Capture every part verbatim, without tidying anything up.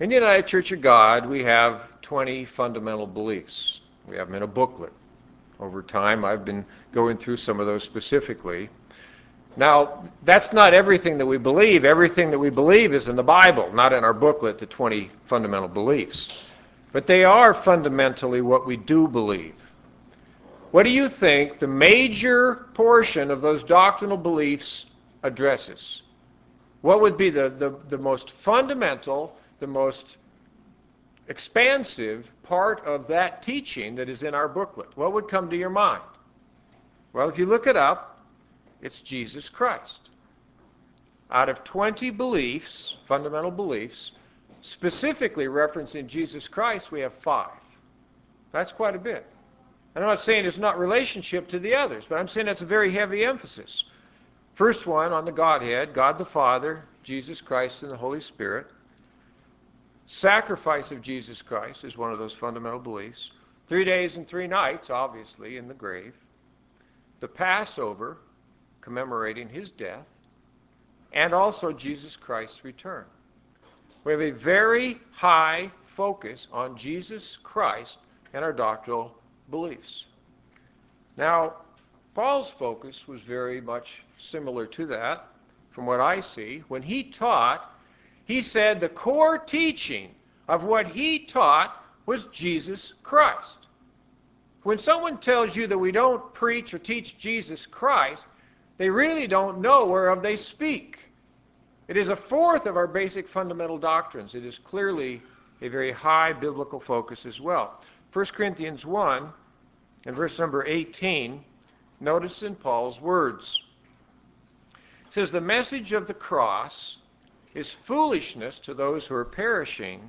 In the United Church of God, we have twenty fundamental beliefs. We have them in a booklet. Over time, I've been going through some of those specifically. Now, that's not everything that we believe. Everything that we believe is in the Bible, not in our booklet, the twenty fundamental beliefs. But they are fundamentally what we do believe. What do you think the major portion of those doctrinal beliefs addresses? What would be the, the, the most fundamental, the most expansive part of that teaching that is in our booklet? What would come to your mind? Well, if you look it up, it's Jesus Christ. Out of twenty beliefs, fundamental beliefs, specifically referencing Jesus Christ, we have five. That's quite a bit. And I'm not saying it's not relationship to the others, but I'm saying that's a very heavy emphasis. First one on the Godhead, God the Father, Jesus Christ, and the Holy Spirit. Sacrifice of Jesus Christ is one of those fundamental beliefs. Three days and three nights, obviously, in the grave. The Passover, commemorating his death. And also Jesus Christ's return. We have a very high focus on Jesus Christ and our doctrinal beliefs. Now, Paul's focus was very much similar to that, from what I see. When he taught, he said the core teaching of what he taught was Jesus Christ. When someone tells you that we don't preach or teach Jesus Christ, they really don't know whereof they speak. It is a fourth of our basic fundamental doctrines. It is clearly a very high biblical focus as well. First Corinthians one, and verse number eighteen, notice in Paul's words. It says, the message of the cross is foolishness to those who are perishing,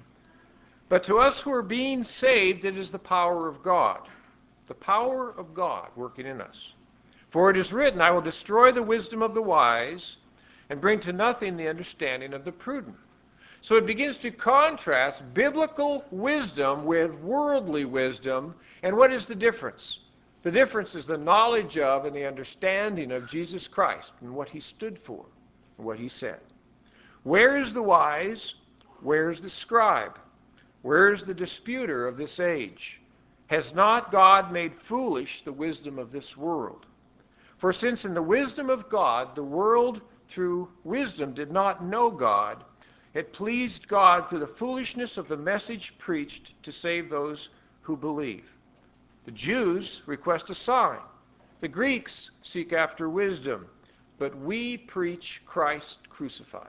but to us who are being saved it is the power of God. The power of God working in us. For it is written, I will destroy the wisdom of the wise, and bring to nothing the understanding of the prudent. So it begins to contrast biblical wisdom with worldly wisdom. And what is the difference? The difference is the knowledge of and the understanding of Jesus Christ and what he stood for and what he said. Where is the wise? Where is the scribe? Where is the disputer of this age? Has not God made foolish the wisdom of this world? For since in the wisdom of God the world through wisdom did not know God, it pleased God through the foolishness of the message preached to save those who believe. The Jews request a sign. The Greeks seek after wisdom. But we preach Christ crucified.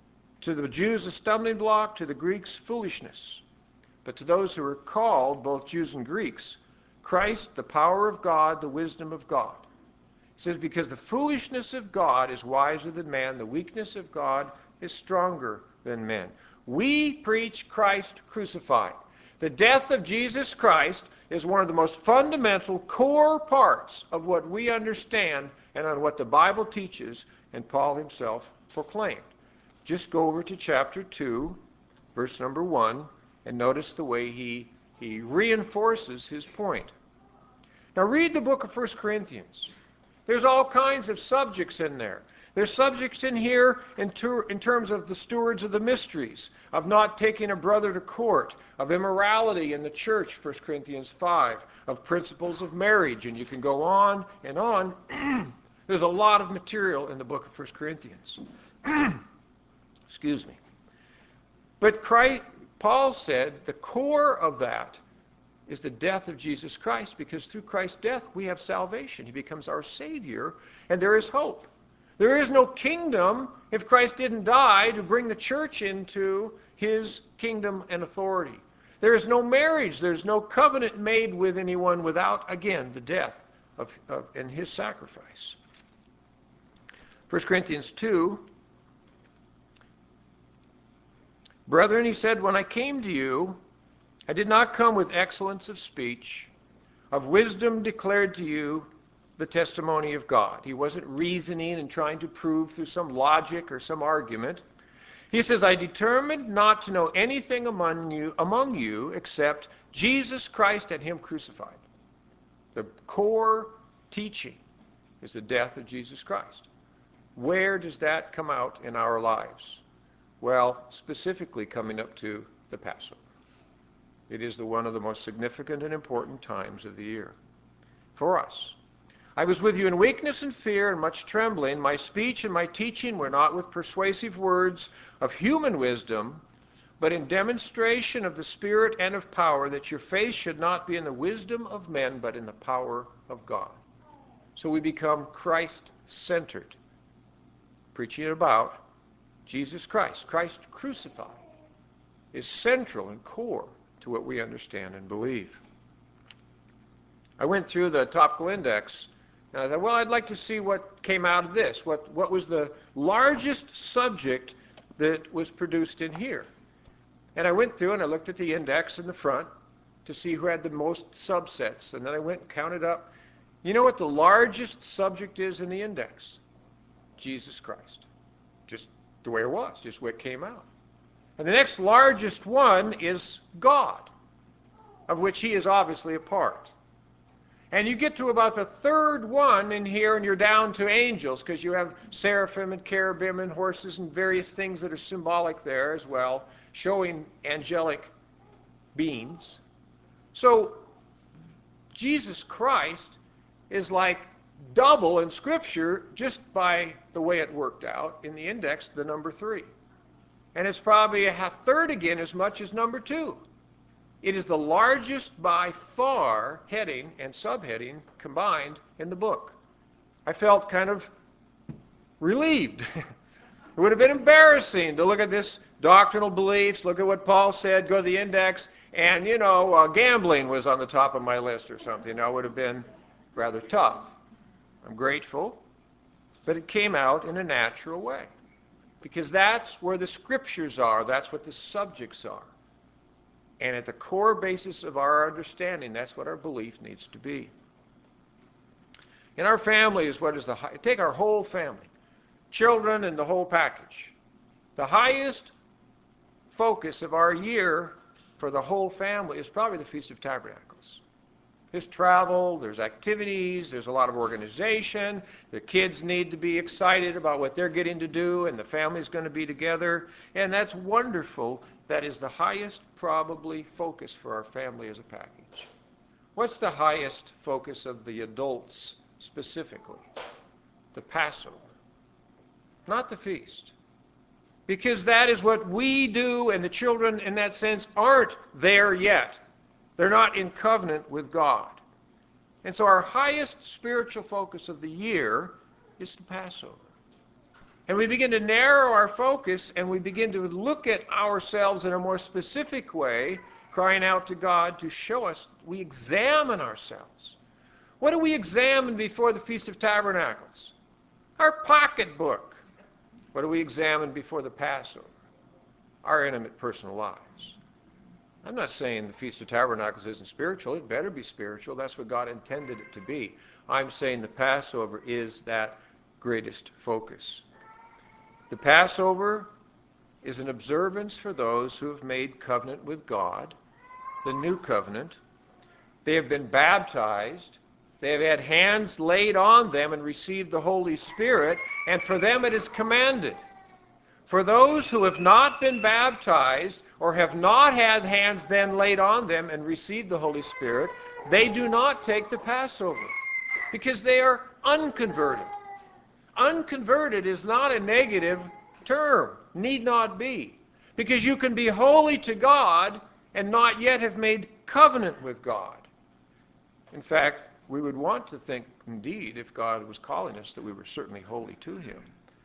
To the Jews a stumbling block, to the Greeks foolishness. But to those who are called, both Jews and Greeks, Christ, the power of God, the wisdom of God. It says, because the foolishness of God is wiser than man, the weakness of God is stronger than men. We preach Christ crucified. The death of Jesus Christ is one of the most fundamental core parts of what we understand and on what the Bible teaches and Paul himself proclaimed. Just go over to chapter two, verse number one, and notice the way he, he reinforces his point. Now read the book of First Corinthians. There's all kinds of subjects in there. There's subjects in here in, ter in terms of the stewards of the mysteries, of not taking a brother to court, of immorality in the church, First Corinthians five, of principles of marriage, and you can go on and on. There's a lot of material in the book of First Corinthians. Excuse me. But Christ, Paul said the core of that is the death of Jesus Christ, because through Christ's death we have salvation. He becomes our Savior, and there is hope. There is no kingdom if Christ didn't die to bring the church into his kingdom and authority. There is no marriage. There's no covenant made with anyone without, again, the death of, of and his sacrifice. First Corinthians two. Brethren, he said, when I came to you, I did not come with excellence of speech, of wisdom declared to you the testimony of God. He wasn't reasoning and trying to prove through some logic or some argument. He says, I determined not to know anything among you, among you except Jesus Christ and him crucified. The core teaching is the death of Jesus Christ. Where does that come out in our lives? Well, specifically coming up to the Passover. It is the one of the most significant and important times of the year for us. I was with you in weakness and fear and much trembling. My speech and my teaching were not with persuasive words of human wisdom, but in demonstration of the Spirit and of power, that your faith should not be in the wisdom of men, but in the power of God. So we become Christ-centered, preaching about Jesus Christ. Christ crucified is central and core to what we understand and believe. I went through the topical index, and I thought, well, I'd like to see what came out of this. What, what was the largest subject that was produced in here? And I went through and I looked at the index in the front to see who had the most subsets. And then I went and counted up. You know what the largest subject is in the index? Jesus Christ. Just the way it was, just what came out. And the next largest one is God, of which he is obviously a part. And you get to about the third one in here, and you're down to angels, because you have seraphim and cherubim and horses and various things that are symbolic there as well, showing angelic beings. So Jesus Christ is like double in Scripture just by the way it worked out in the index, the number three. And it's probably a half third again as much as number two. It is the largest by far heading and subheading combined in the book. I felt kind of relieved. It would have been embarrassing to look at this doctrinal beliefs, look at what Paul said, go to the index, and, you know, uh, gambling was on the top of my list or something. That would have been rather tough. I'm grateful, but it came out in a natural way, because that's where the Scriptures are. That's what the subjects are. And at the core basis of our understanding, that's what our belief needs to be. In our family is what is the high, take our whole family, children and the whole package. The highest focus of our year for the whole family is probably the Feast of Tabernacles. There's travel, there's activities, there's a lot of organization. The kids need to be excited about what they're getting to do, and the family's going to be together. And that's wonderful. That is the highest probably focus for our family as a package. What's the highest focus of the adults specifically? The Passover, not the feast. Because that is what we do, and the children in that sense aren't there yet. They're not in covenant with God. And so our highest spiritual focus of the year is the Passover. And we begin to narrow our focus, and we begin to look at ourselves in a more specific way, crying out to God to show us. We examine ourselves. What do we examine before the Feast of Tabernacles? Our pocketbook. What do we examine before the Passover? Our intimate personal lives. I'm not saying the Feast of Tabernacles isn't spiritual. It better be spiritual. That's what God intended it to be. I'm saying the Passover is that greatest focus. The Passover is an observance for those who have made covenant with God, the new covenant. They have been baptized. They have had hands laid on them and received the Holy Spirit, and for them it is commanded. For those who have not been baptized or have not had hands then laid on them and received the Holy Spirit, they do not take the Passover because they are unconverted. Unconverted is not a negative term, need not be, because you can be holy to God and not yet have made covenant with God. In fact, we would want to think, indeed, if God was calling us, that we were certainly holy to Him.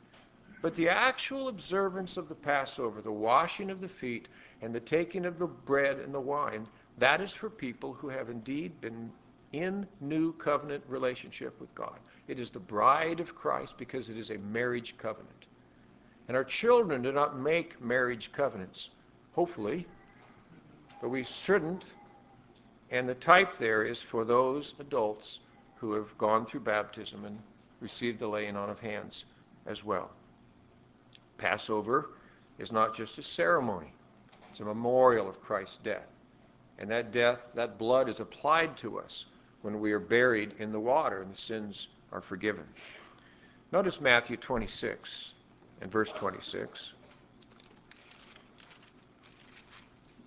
But the actual observance of the Passover, the washing of the feet, and the taking of the bread and the wine, that is for people who have indeed been in new covenant relationship with God. It is the bride of Christ because it is a marriage covenant. And our children do not make marriage covenants, hopefully, but we shouldn't. And the type there is for those adults who have gone through baptism and received the laying on of hands as well. Passover is not just a ceremony. It's a memorial of Christ's death. And that death, that blood is applied to us when we are buried in the water and the sins are forgiven. Notice Matthew twenty-six and verse twenty-six.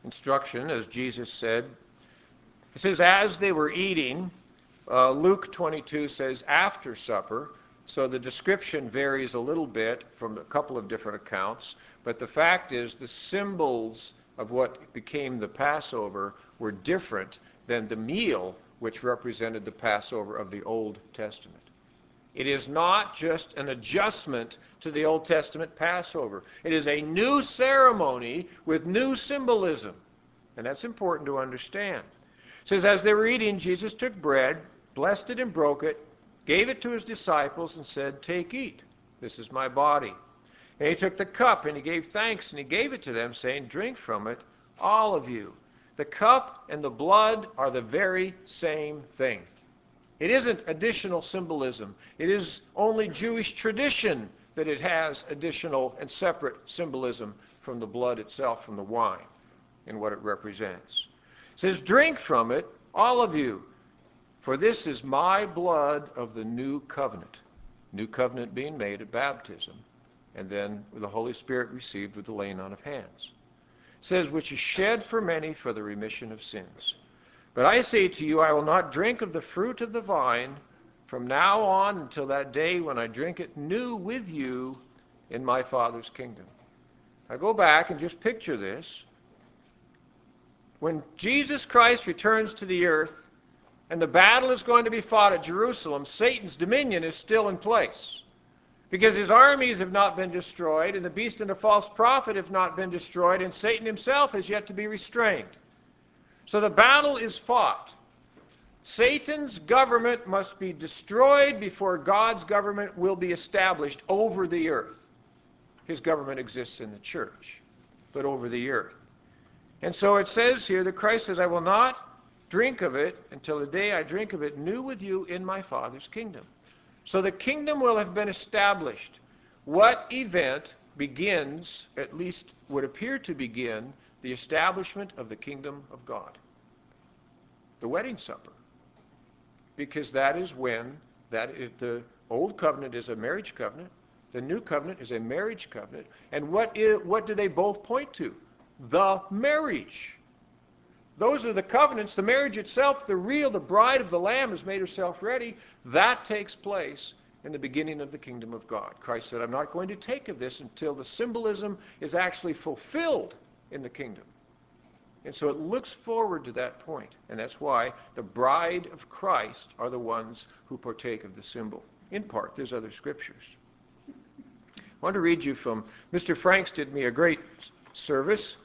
instruction, as Jesus said. It says, as they were eating, uh, Luke twenty-two says, after supper. So the description varies a little bit from a couple of different accounts. But the fact is, the symbols of what became the Passover were different than the meal which represented the Passover of the Old Testament. It is not just an adjustment to the Old Testament Passover. It is a new ceremony with new symbolism. And that's important to understand. It says, as they were eating, Jesus took bread, blessed it and broke it, gave it to his disciples and said, take, eat. This is my body. And he took the cup and he gave thanks and he gave it to them, saying, drink from it, all of you. The cup and the blood are the very same thing. It isn't additional symbolism. It is only Jewish tradition that it has additional and separate symbolism from the blood itself, from the wine, and what it represents. It says, drink from it, all of you, for this is my blood of the new covenant. New covenant being made at baptism, and then the Holy Spirit received with the laying on of hands. It says, which is shed for many for the remission of sins. But I say to you, I will not drink of the fruit of the vine from now on until that day when I drink it new with you in my Father's kingdom. I go back and just picture this. When Jesus Christ returns to the earth and the battle is going to be fought at Jerusalem, Satan's dominion is still in place. Because his armies have not been destroyed, and the beast and the false prophet have not been destroyed, and Satan himself has yet to be restrained. So the battle is fought. Satan's government must be destroyed before God's government will be established over the earth. His government exists in the church, but over the earth. And so it says here that Christ says, I will not drink of it until the day I drink of it new with you in my Father's kingdom. So the kingdom will have been established. What event begins, at least would appear to begin, the establishment of the kingdom of God? The wedding supper. Because that is when that is, the old covenant is a marriage covenant. The new covenant is a marriage covenant. And what is, what do they both point to? The marriage. Those are the covenants. The marriage itself, the real, the bride of the Lamb has made herself ready. That takes place in the beginning of the kingdom of God. Christ said, I'm not going to take of this until the symbolism is actually fulfilled in the kingdom. And so it looks forward to that point. And that's why the bride of Christ are the ones who partake of the symbol. In part, there's other scriptures. I want to read you from, Mister Franks did me a great service.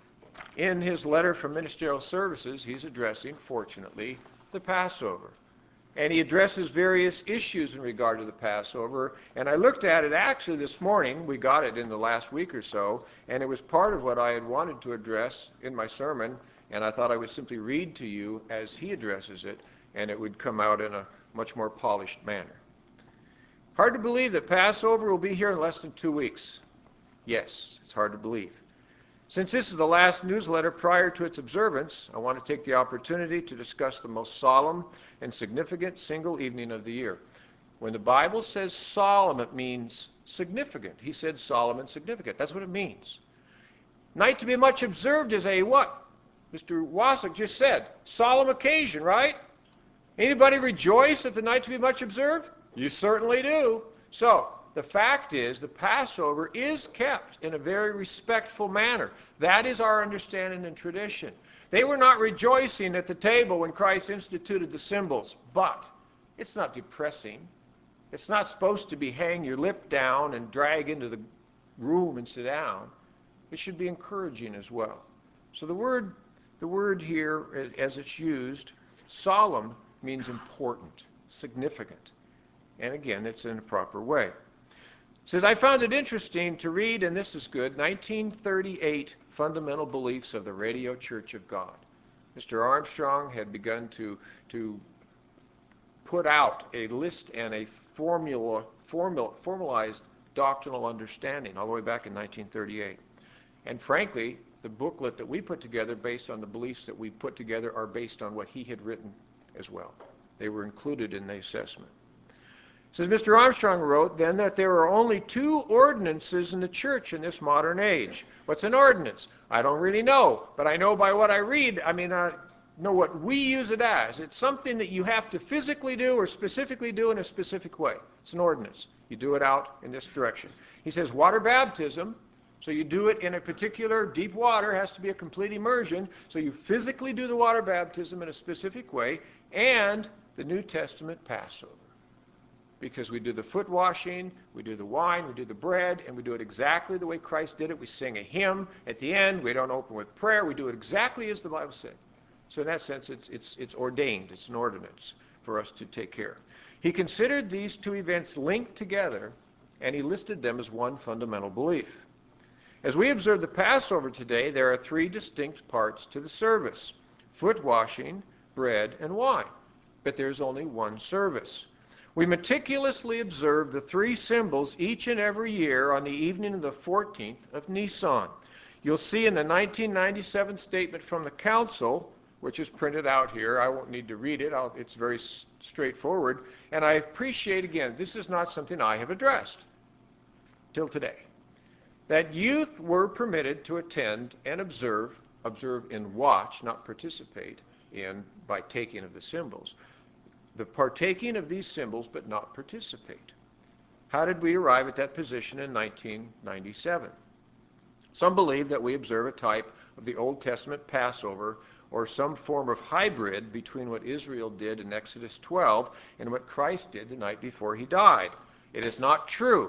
In his letter from Ministerial Services, he's addressing, fortunately, the Passover. And he addresses various issues in regard to the Passover. And I looked at it actually this morning. We got it in the last week or so. And it was part of what I had wanted to address in my sermon. And I thought I would simply read to you as he addresses it. And it would come out in a much more polished manner. Hard to believe that Passover will be here in less than two weeks. Yes, it's hard to believe. Since this is the last newsletter prior to its observance, I want to take the opportunity to discuss the most solemn and significant single evening of the year. When the Bible says solemn, it means significant. He said solemn and significant. That's what it means. Night to be much observed is a what? Mister Wasik just said, solemn occasion, right? Anybody rejoice at the night to be much observed? You certainly do. So, the fact is, the Passover is kept in a very respectful manner. That is our understanding and tradition. They were not rejoicing at the table when Christ instituted the symbols, but it's not depressing. It's not supposed to be hang your lip down and drag into the room and sit down. It should be encouraging as well. So the word, the word here, as it's used, solemn, means important, significant. And again, it's in a proper way. It says, I found it interesting to read, and this is good, nineteen thirty-eight Fundamental Beliefs of the Radio Church of God. Mister Armstrong had begun to, to put out a list and a formula, formula, formalized doctrinal understanding all the way back in nineteen thirty-eight. And frankly, the booklet that we put together based on the beliefs that we put together are based on what he had written as well. They were included in the assessment. Says Mister Armstrong wrote then that there are only two ordinances in the church in this modern age. What's an ordinance? I don't really know, but I know by what I read, I mean, I know what we use it as. It's something that you have to physically do or specifically do in a specific way. It's an ordinance. You do it out in this direction. He says water baptism, so you do it in a particular deep water, has to be a complete immersion, so you physically do the water baptism in a specific way, and the New Testament Passover. Because we do the foot washing, we do the wine, we do the bread, and we do it exactly the way Christ did it. We sing a hymn at the end. We don't open with prayer. We do it exactly as the Bible said. So in that sense, it's, it's, it's ordained. It's an ordinance for us to take care. He considered these two events linked together, and he listed them as one fundamental belief. As we observe the Passover today, there are three distinct parts to the service: foot washing, bread, and wine. But there's only one service. We meticulously observe the three symbols each and every year on the evening of the fourteenth of Nisan. You'll see in the nineteen ninety-seven statement from the council, which is printed out here. I won't need to read it. I'll, it's very s- straightforward. And I appreciate, again, this is not something I have addressed till today, that youth were permitted to attend and observe, observe and watch, not participate in by taking of the symbols. The partaking of these symbols, but not participate. How did we arrive at that position in nineteen ninety-seven? Some believe that we observe a type of the Old Testament Passover or some form of hybrid between what Israel did in Exodus twelve and what Christ did the night before he died. It is not true.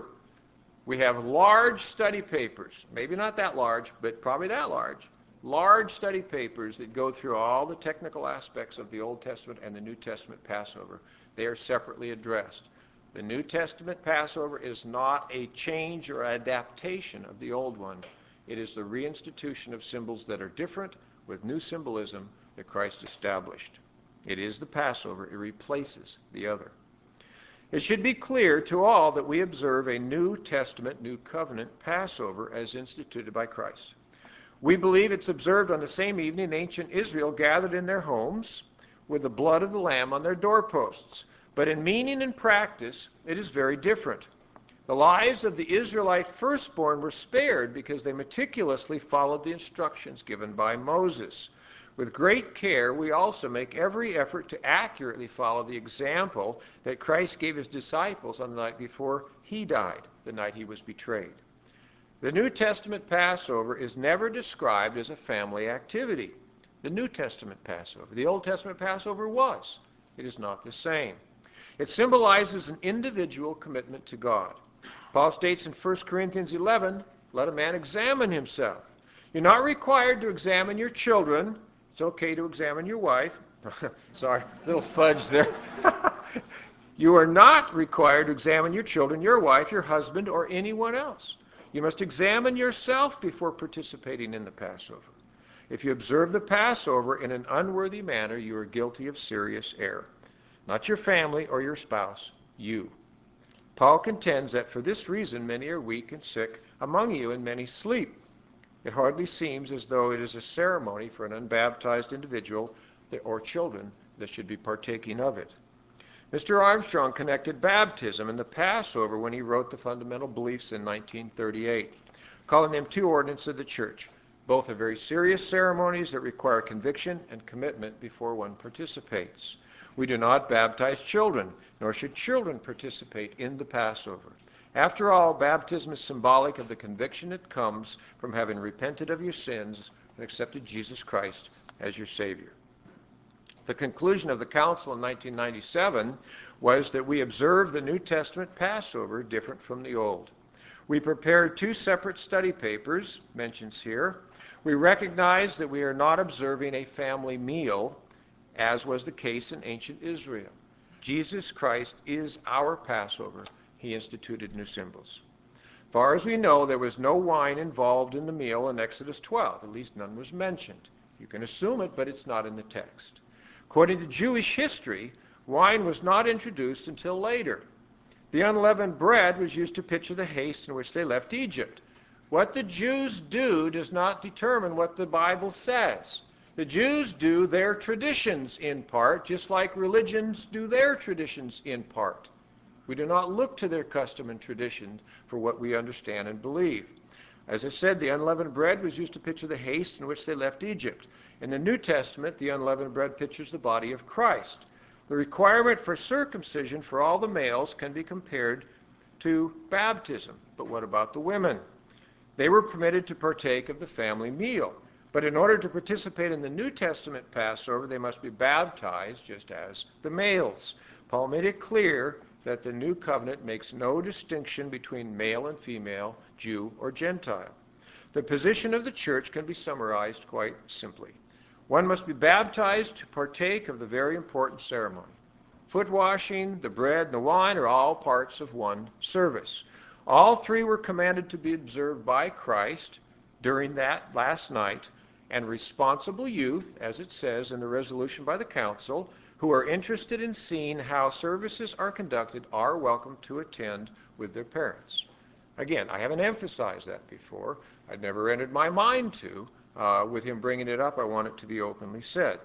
We have large study papers, maybe not that large, but probably that large, large study papers that go through all the technical aspects of the Old Testament and the New Testament Passover. They are separately addressed. The New Testament Passover is not a change or adaptation of the old one. It is the reinstitution of symbols that are different with new symbolism that Christ established. It is the Passover. It replaces the other. It should be clear to all that we observe a New Testament, New Covenant Passover as instituted by Christ. We believe it's observed on the same evening ancient Israel gathered in their homes with the blood of the Lamb on their doorposts. But in meaning and practice, it is very different. The lives of the Israelite firstborn were spared because they meticulously followed the instructions given by Moses. With great care, we also make every effort to accurately follow the example that Christ gave his disciples on the night before he died, the night he was betrayed. The New Testament Passover is never described as a family activity. The New Testament Passover. The Old Testament Passover was. It is not the same. It symbolizes an individual commitment to God. Paul states in First Corinthians eleven, let a man examine himself. You're not required to examine your children. It's okay to examine your wife. Sorry, little fudge there. You are not required to examine your children, your wife, your husband, or anyone else. You must examine yourself before participating in the Passover. If you observe the Passover in an unworthy manner, you are guilty of serious error. Not your family or your spouse, you. Paul contends that for this reason many are weak and sick among you, and many sleep. It hardly seems as though it is a ceremony for an unbaptized individual or children that should be partaking of it. Mister Armstrong connected baptism and the Passover when he wrote the Fundamental Beliefs in nineteen thirty-eight, calling them two ordinances of the church. Both are very serious ceremonies that require conviction and commitment before one participates. We do not baptize children, nor should children participate in the Passover. After all, baptism is symbolic of the conviction that comes from having repented of your sins and accepted Jesus Christ as your Savior. The conclusion of the council in nineteen ninety-seven was that we observe the New Testament Passover different from the Old. We prepared two separate study papers, mentions here. We recognize that we are not observing a family meal, as was the case in ancient Israel. Jesus Christ is our Passover. He instituted new symbols. Far as we know, there was no wine involved in the meal in Exodus twelve. At least none was mentioned. You can assume it, but it's not in the text. According to Jewish history, wine was not introduced until later. The unleavened bread was used to picture the haste in which they left Egypt. What the Jews do does not determine what the Bible says. The Jews do their traditions in part, just like religions do their traditions in part. We do not look to their custom and tradition for what we understand and believe. As I said, the unleavened bread was used to picture the haste in which they left Egypt. In the New Testament, the unleavened bread pictures the body of Christ. The requirement for circumcision for all the males can be compared to baptism. But what about the women? They were permitted to partake of the family meal. But in order to participate in the New Testament Passover, they must be baptized just as the males. Paul made it clear that the new covenant makes no distinction between male and female, Jew or Gentile. The position of the church can be summarized quite simply. One must be baptized to partake of the very important ceremony. Foot washing, the bread, and the wine are all parts of one service. All three were commanded to be observed by Christ during that last night, and responsible youth, as it says in the resolution by the council, who are interested in seeing how services are conducted are welcome to attend with their parents. Again, I haven't emphasized that before. I'd never entered my mind to. Uh, with him bringing it up, I want it to be openly said.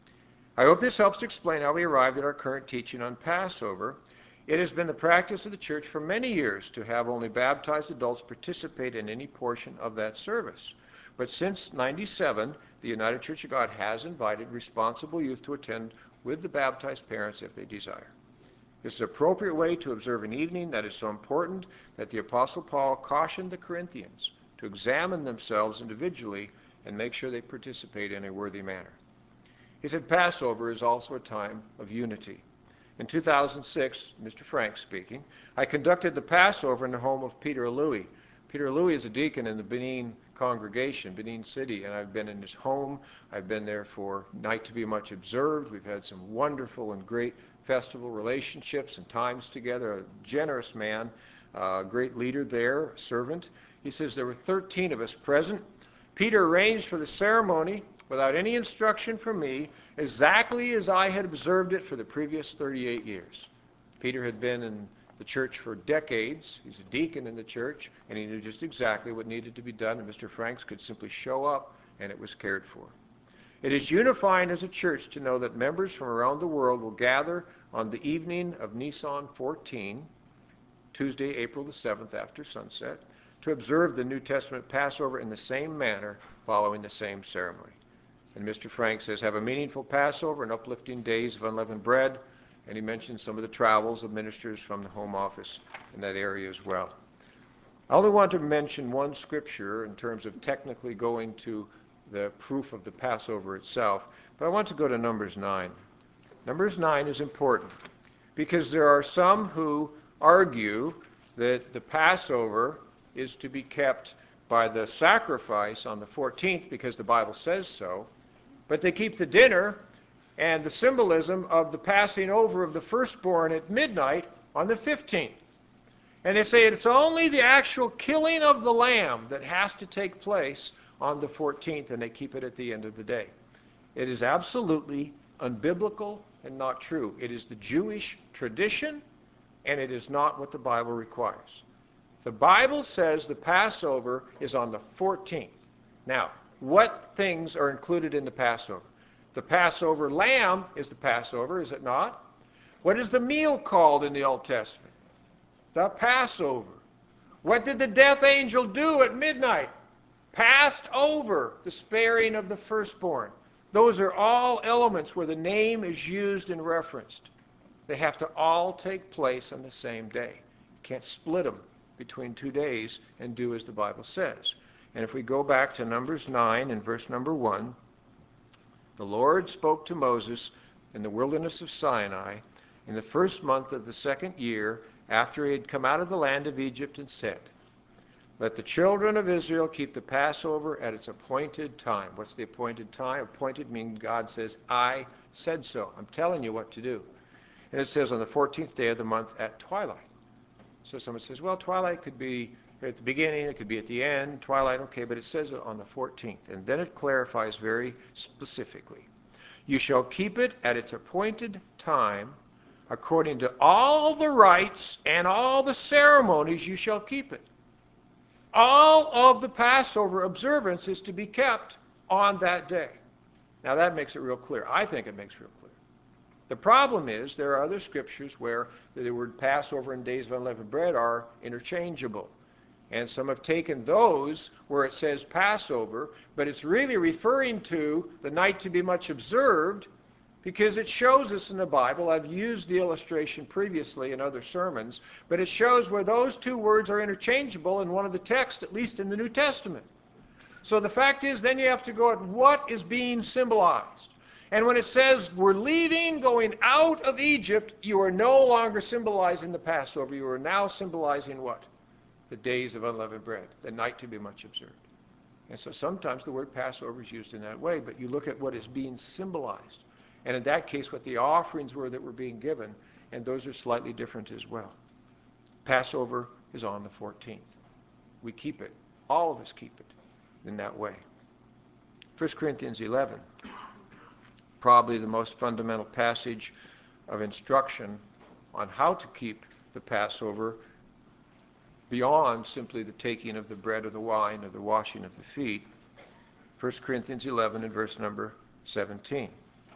I hope this helps to explain how we arrived at our current teaching on Passover. It has been the practice of the church for many years to have only baptized adults participate in any portion of that service. But since ninety-seven, the United Church of God has invited responsible youth to attend with the baptized parents if they desire. This is an appropriate way to observe an evening that is so important that the Apostle Paul cautioned the Corinthians to examine themselves individually and make sure they participate in a worthy manner. He said Passover is also a time of unity. In two thousand six, Mister Frank speaking, I conducted the Passover in the home of Peter Louis. Peter Louis is a deacon in the Benin congregation, Benin City, and I've been in his home. I've been there for Night to Be Much Observed. We've had some wonderful and great festival relationships and times together. A generous man, a great leader there, servant. He says there were thirteen of us present. Peter arranged for the ceremony without any instruction from me, exactly as I had observed it for the previous thirty-eight years. Peter had been in the church for decades. He's a deacon in the church, and he knew just exactly what needed to be done, and Mister Franks could simply show up, and it was cared for. It is unifying as a church to know that members from around the world will gather on the evening of Nisan fourteen, Tuesday, April the seventh after sunset, to observe the New Testament Passover in the same manner, following the same ceremony. And Mister Frank says, have a meaningful Passover and uplifting days of unleavened bread. And he mentioned some of the travels of ministers from the home office in that area as well. I only want to mention one scripture in terms of technically going to the proof of the Passover itself, but I want to go to Numbers nine. Numbers nine is important because there are some who argue that the Passover is to be kept by the sacrifice on the fourteenth because the Bible says so, but they keep the dinner and the symbolism of the passing over of the firstborn at midnight on the fifteenth. And they say it's only the actual killing of the lamb that has to take place on the fourteenth, and they keep it at the end of the day. It is absolutely unbiblical and not true. It is the Jewish tradition, and it is not what the Bible requires. The Bible says the Passover is on the fourteenth. Now, what things are included in the Passover? The Passover lamb is the Passover, is it not? What is the meal called in the Old Testament? The Passover. What did the death angel do at midnight? Passed over the sparing of the firstborn. Those are all elements where the name is used and referenced. They have to all take place on the same day. You can't split them between two days and do as the Bible says. And if we go back to Numbers nine and verse number one, the Lord spoke to Moses in the wilderness of Sinai in the first month of the second year after he had come out of the land of Egypt and said, let the children of Israel keep the Passover at its appointed time. What's the appointed time? Appointed means God says, I said so. I'm telling you what to do. And it says on the fourteenth day of the month at twilight. So someone says, well, twilight could be at the beginning, it could be at the end, twilight, okay, but it says it on the fourteenth. And then it clarifies very specifically. You shall keep it at its appointed time, according to all the rites and all the ceremonies you shall keep it. All of the Passover observance is to be kept on that day. Now that makes it real clear. I think it makes it real clear. The problem is there are other scriptures where the word Passover and days of unleavened bread are interchangeable. And some have taken those where it says Passover, but it's really referring to the night to be much observed, because it shows us in the Bible. I've used the illustration previously in other sermons, but it shows where those two words are interchangeable in one of the texts, at least in the New Testament. So the fact is, then you have to go at what is being symbolized. And when it says we're leaving, going out of Egypt, you are no longer symbolizing the Passover. You are now symbolizing what? The days of unleavened bread, the night to be much observed. And so sometimes the word Passover is used in that way, but you look at what is being symbolized. And in that case, what the offerings were that were being given, and those are slightly different as well. Passover is on the fourteenth. We keep it. All of us keep it in that way. First Corinthians eleven, probably the most fundamental passage of instruction on how to keep the Passover beyond simply the taking of the bread or the wine or the washing of the feet. First Corinthians eleven and verse number seventeen.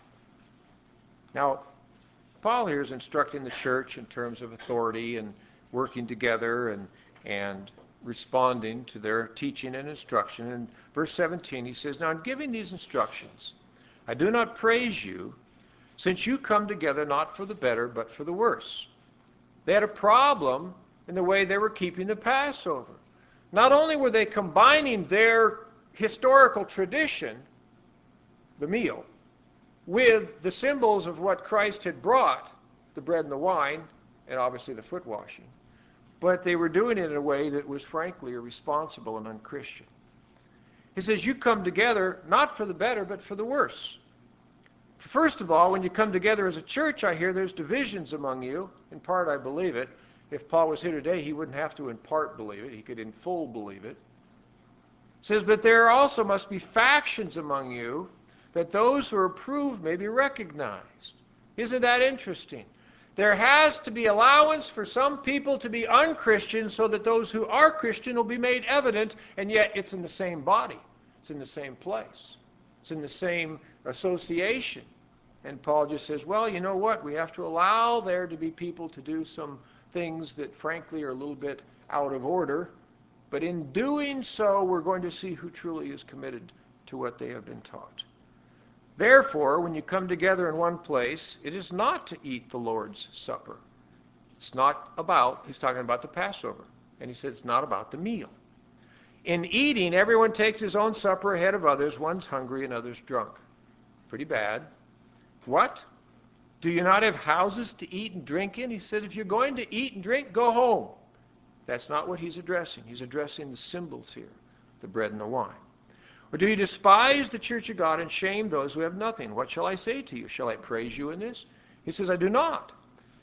Now, Paul here is instructing the church in terms of authority and working together and, and responding to their teaching and instruction. In verse seventeen, he says, "Now in giving these instructions, I do not praise you, since you come together not for the better, but for the worse." They had a problem in the way they were keeping the Passover. Not only were they combining their historical tradition, the meal, with the symbols of what Christ had brought, the bread and the wine, and obviously the foot washing, but they were doing it in a way that was frankly irresponsible and unchristian. He says, you come together not for the better, but for the worse. First of all, when you come together as a church, I hear there's divisions among you. In part, I believe it. If Paul was here today, he wouldn't have to in part believe it. He could in full believe it. It says, but there also must be factions among you, that those who are approved may be recognized. Isn't that interesting? There has to be allowance for some people to be unchristian so that those who are Christian will be made evident, and yet it's in the same body. It's in the same place. It's in the same association. And Paul just says, well, you know what? We have to allow there to be people to do some things that frankly are a little bit out of order. But in doing so, we're going to see who truly is committed to what they have been taught. Therefore, when you come together in one place, it is not to eat the Lord's Supper. It's not about, he's talking about the Passover. And he said it's not about the meal. In eating, everyone takes his own supper ahead of others. One's hungry and others drunk. Pretty bad. What? Do you not have houses to eat and drink in? He said, if you're going to eat and drink, go home. That's not what he's addressing. He's addressing the symbols here, the bread and the wine. Or do you despise the church of God and shame those who have nothing? What shall I say to you? Shall I praise you in this? He says, I do not.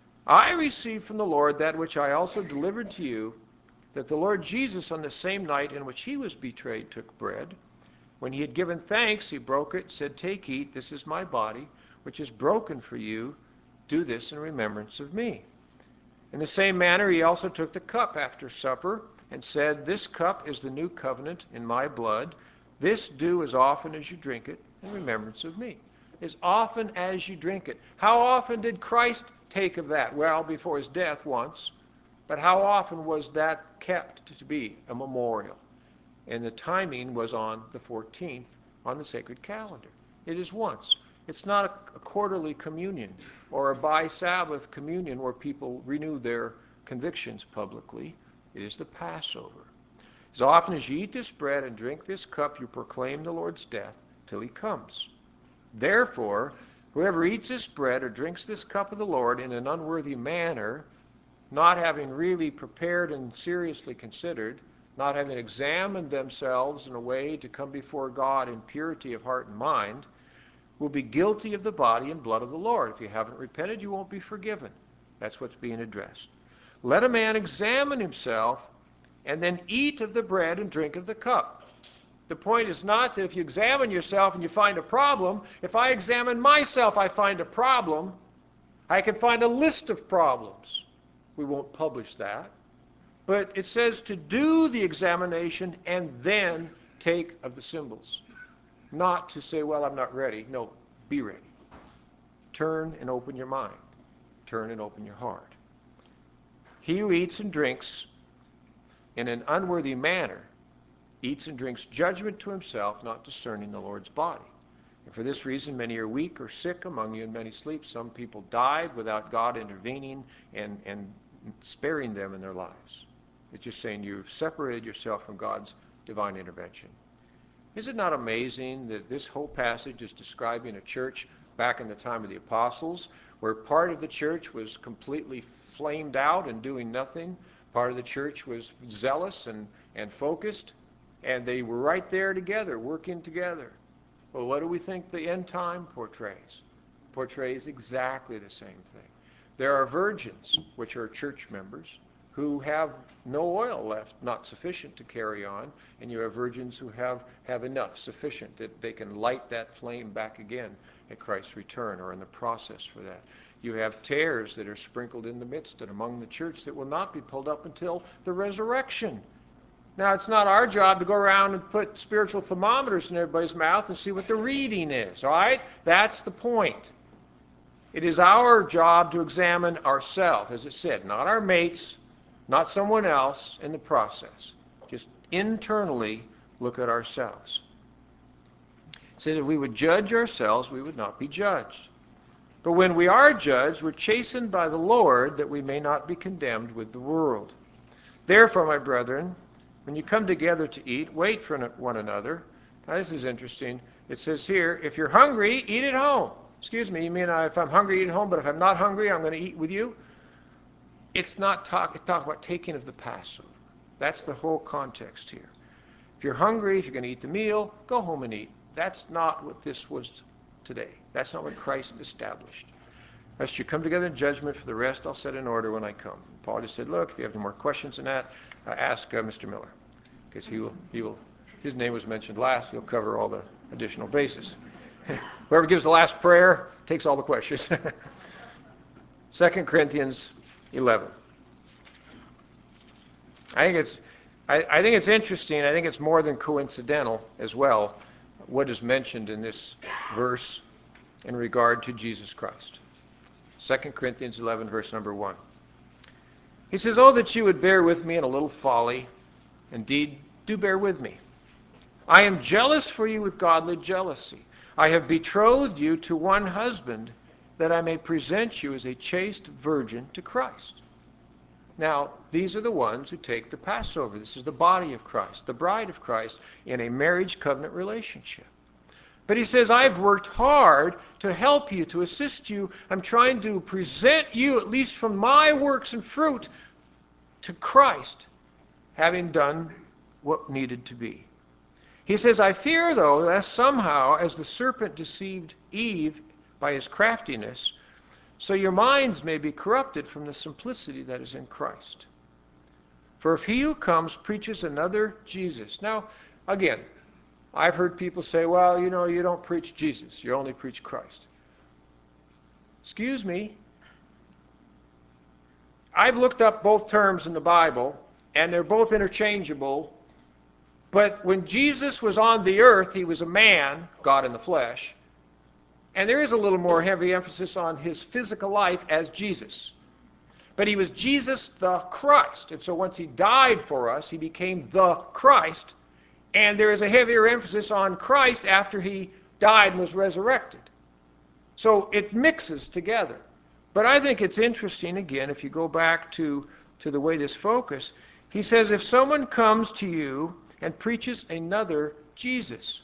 I received from the Lord that which I also delivered to you, that the Lord Jesus, on the same night in which he was betrayed, took bread. When he had given thanks, he broke it, said, take, eat, this is my body, which is broken for you. Do this in remembrance of me. In the same manner, he also took the cup after supper and said, this cup is the new covenant in my blood. This do as often as you drink it in remembrance of me. As often as you drink it. How often did Christ take of that? Well, before his death once. But how often was that kept to be a memorial? And the timing was on the fourteenth on the sacred calendar. It is once. It's not a, a quarterly communion or a by-Sabbath communion where people renew their convictions publicly. It is the Passover. As often as you eat this bread and drink this cup, you proclaim the Lord's death till he comes. Therefore, whoever eats this bread or drinks this cup of the Lord in an unworthy manner, not having really prepared and seriously considered, not having examined themselves in a way to come before God in purity of heart and mind, will be guilty of the body and blood of the Lord. If you haven't repented, you won't be forgiven. That's what's being addressed. Let a man examine himself, and then eat of the bread and drink of the cup. The point is not that if you examine yourself and you find a problem, if I examine myself, I find a problem, I can find a list of problems. We won't publish that. But it says to do the examination and then take of the symbols. Not to say, well, I'm not ready. No, be ready. turn and open your mind. Turn and open your heart. He who eats and drinks in an unworthy manner eats and drinks judgment to himself, not discerning the Lord's body. And for this reason, many are weak or sick among you, and many sleep. Some people died without God intervening and, and sparing them in their lives. It's just saying you've separated yourself from God's divine intervention. Is it not amazing that this whole passage is describing a church back in the time of the apostles, where part of the church was completely flamed out and doing nothing, part of the church was zealous and, and focused, and they were right there together, working together. Well, what do we think the end time portrays? Portrays exactly the same thing. There are virgins, which are church members, who have no oil left, not sufficient to carry on, and you have virgins who have, have enough, sufficient, that they can light that flame back again at Christ's return, or in the process for that. You have tares that are sprinkled in the midst and among the church that will not be pulled up until the resurrection. Now, it's not our job to go around and put spiritual thermometers in everybody's mouth and see what the reading is, all right? That's the point. It is our job to examine ourselves, as it said, not our mates, not someone else in the process. Just internally look at ourselves. It says if we would judge ourselves, we would not be judged. But when we are judged, we're chastened by the Lord, that we may not be condemned with the world. Therefore, my brethren, when you come together to eat, wait for one another. Now, this is interesting. It says here, if you're hungry, eat at home. Excuse me, you mean uh, if I'm hungry, eat at home, but if I'm not hungry, I'm going to eat with you? It's not talk, it's talk about taking of the Passover. That's the whole context here. If you're hungry, if you're going to eat the meal, go home and eat. That's not what this was today. That's not what Christ established. Lest you come together in judgment, for the rest I'll set in order when I come. Paul just said, look, if you have any more questions than that, uh, ask uh, Mister Miller, because he will, he will, his name was mentioned last. He'll cover all the additional bases. Whoever gives the last prayer takes all the questions. Second Corinthians eleven. I think it's, I, I think it's interesting. I think it's more than coincidental as well what is mentioned in this verse in regard to Jesus Christ. Second Corinthians eleven, verse number one. He says, oh, that you would bear with me in a little folly. Indeed, do bear with me. I am jealous for you with godly jealousy. I have betrothed you to one husband, that I may present you as a chaste virgin to Christ. Now, these are the ones who take the Passover. This is the body of Christ, the bride of Christ, in a marriage covenant relationship. But he says, I've worked hard to help you, to assist you. I'm trying to present you, at least from my works and fruit, to Christ, having done what needed to be. He says, I fear, though, that somehow, as the serpent deceived Eve by his craftiness, so your minds may be corrupted from the simplicity that is in Christ. For if he who comes preaches another Jesus. Now, again, I've heard people say, well, you know, you don't preach Jesus. You only preach Christ. Excuse me. I've looked up both terms in the Bible, and they're both interchangeable. But when Jesus was on the earth, he was a man, God in the flesh. And there is a little more heavy emphasis on his physical life as Jesus. But he was Jesus the Christ. And so once he died for us, he became the Christ. And there is a heavier emphasis on Christ after he died and was resurrected. So it mixes together. But I think it's interesting, again, if you go back to, to the way this focus, he says, if someone comes to you and preaches another Jesus,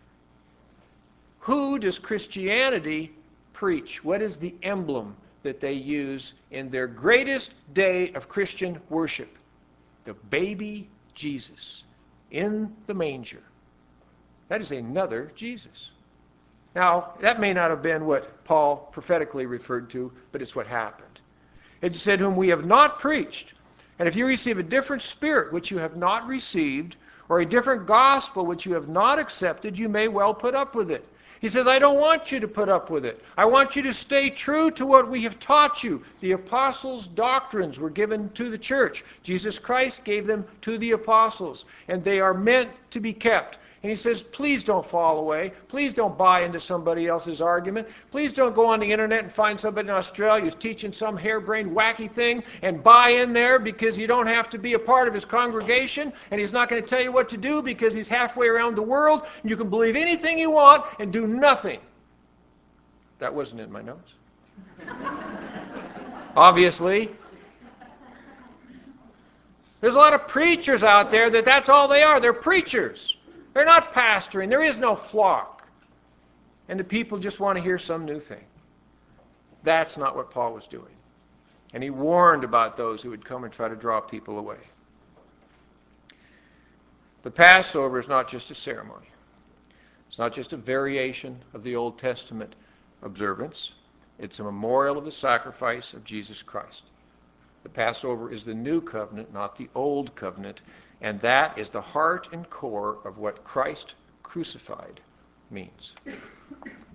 who does Christianity preach? What is the emblem that they use in their greatest day of Christian worship? The baby Jesus in the manger. That is another Jesus. Now, that may not have been what Paul prophetically referred to, but it's what happened. It said, whom we have not preached. And if you receive a different spirit which you have not received, or a different gospel which you have not accepted, you may well put up with it. He says, I don't want you to put up with it. I want you to stay true to what we have taught you. The apostles' doctrines were given to the church. Jesus Christ gave them to the apostles, and they are meant to be kept. And he says, please don't fall away. Please don't buy into somebody else's argument. Please don't go on the internet and find somebody in Australia who's teaching some harebrained, wacky thing and buy in there because you don't have to be a part of his congregation, and he's not going to tell you what to do because he's halfway around the world, and you can believe anything you want and do nothing. That wasn't in my notes. Obviously. There's a lot of preachers out there that that's all they are. They're preachers. They're not pastoring. There is no flock. And the people just want to hear some new thing. That's not what Paul was doing. And he warned about those who would come and try to draw people away. The Passover is not just a ceremony. It's not just a variation of the Old Testament observance. It's a memorial of the sacrifice of Jesus Christ. The Passover is the new covenant, not the old covenant, and that is the heart and core of what Christ crucified means.